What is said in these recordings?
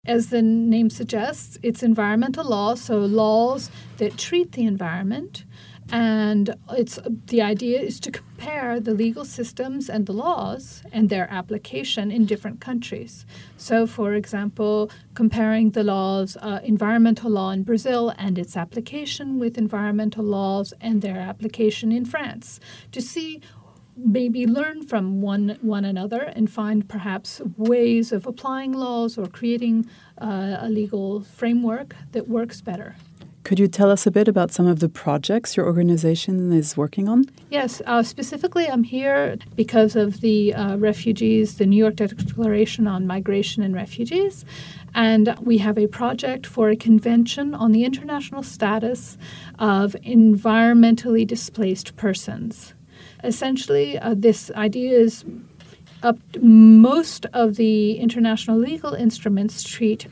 As the name suggests, it's environmental law, so laws that treat the environment. And the idea is to compare the legal systems and the laws and their application in different countries. So, for example, comparing the laws, environmental law in Brazil and its application with environmental laws and their application in France, to see, maybe learn from one another and find perhaps ways of applying laws or creating a legal framework that works better. Could you tell us a bit about some of the projects your organization is working on? Yes, specifically I'm here because of the refugees, the New York Declaration on Migration and Refugees. And we have a project for a convention on the international status of environmentally displaced persons. Essentially, this idea is most of the international legal instruments treat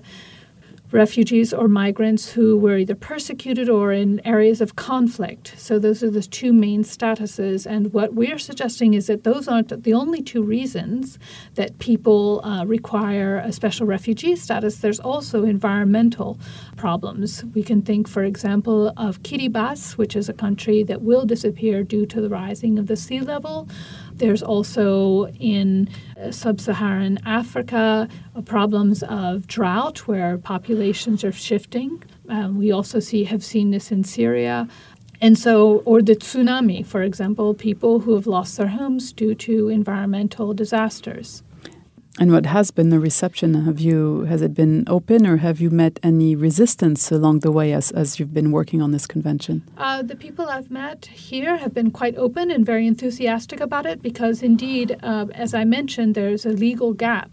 refugees or migrants who were either persecuted or in areas of conflict. So those are the two main statuses. And what we're suggesting is that those aren't the only two reasons that people require a special refugee status. There's also environmental problems. We can think, for example, of Kiribati, which is a country that will disappear due to the rising of the sea level. There's also in sub-Saharan Africa problems of drought where populations are shifting. We also have seen this in Syria. And so, or the tsunami, for example, people who have lost their homes due to environmental disasters. And what has been the reception? Has it been open, or have you met any resistance along the way as you've been working on this convention? The people I've met here have been quite open and very enthusiastic about it because, indeed, as I mentioned, there's a legal gap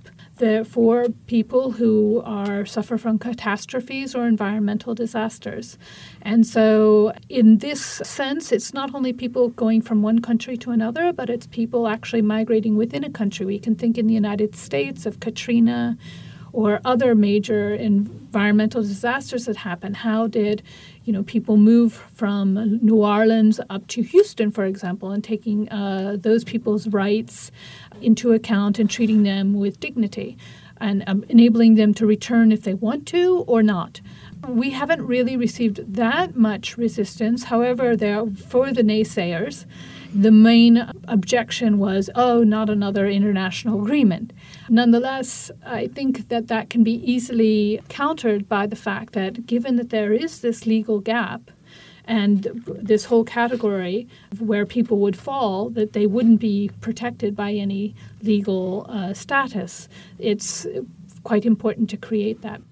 for people who suffer from catastrophes or environmental disasters. And so in this sense, it's not only people going from one country to another, but it's people actually migrating within a country. We can think in the United States of Katrina or other major environmental disasters that happen. How did people move from New Orleans up to Houston, for example, and taking those people's rights into account and treating them with dignity and enabling them to return if they want to or not. We haven't really received that much resistance. However, for the naysayers, the main objection was, not another international agreement. Nonetheless, I think that can be easily countered by the fact that given that there is this legal gap and this whole category where people would fall, that they wouldn't be protected by any legal status, it's quite important to create that.